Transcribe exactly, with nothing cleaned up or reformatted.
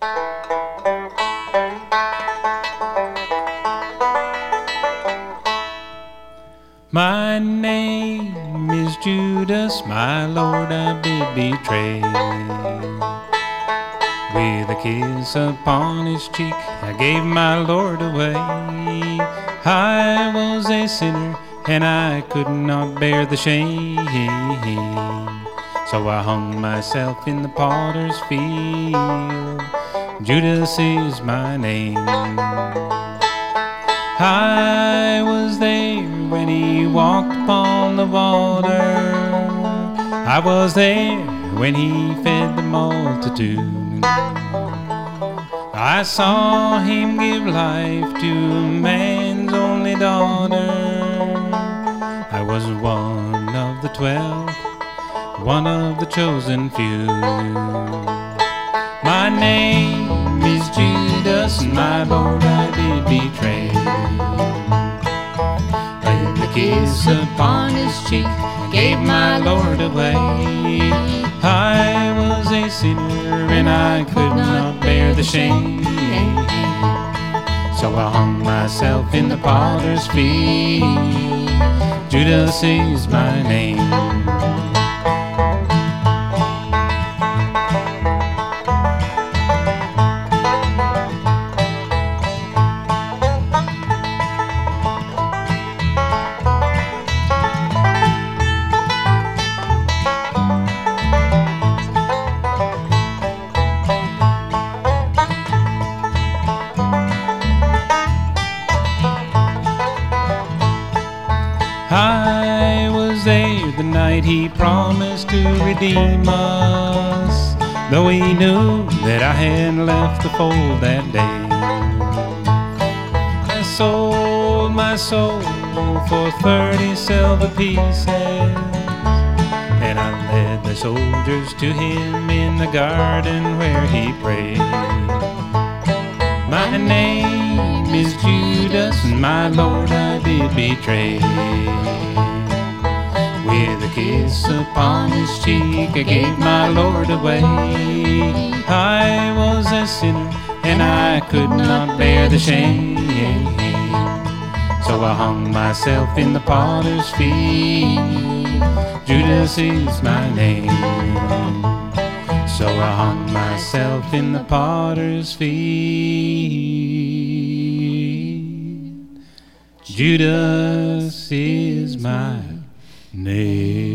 My name is Judas, my Lord I did betray. With a kiss upon his cheek, I gave my Lord away. I was a sinner, and I could not bear the shame. So I hung myself in the potter's field. Judas is my name. I was there when he walked upon the water. I was there when he fed the multitude. I saw him give life to a man's only daughter. I was one of the twelve, one of the chosen few. My name is Judas, and my Lord I did betray. With a kiss upon his cheek, I gave my Lord away. I was a sinner, and I could not bear the shame. So I hung myself in the potter's feet. Judas is my name. I was there the night he promised to redeem us, though he knew that I had left the fold that day. I sold my soul for thirty silver pieces, and I led the soldiers to him in the garden where he prayed. My name is Judas, and my Lord I did betray. With a kiss upon his cheek, I gave my Lord away. I was a sinner, and I could not bear the shame. So I hung myself in the potter's feet. Judas is my name. So I hung myself in the potter's feet. Judas is my name.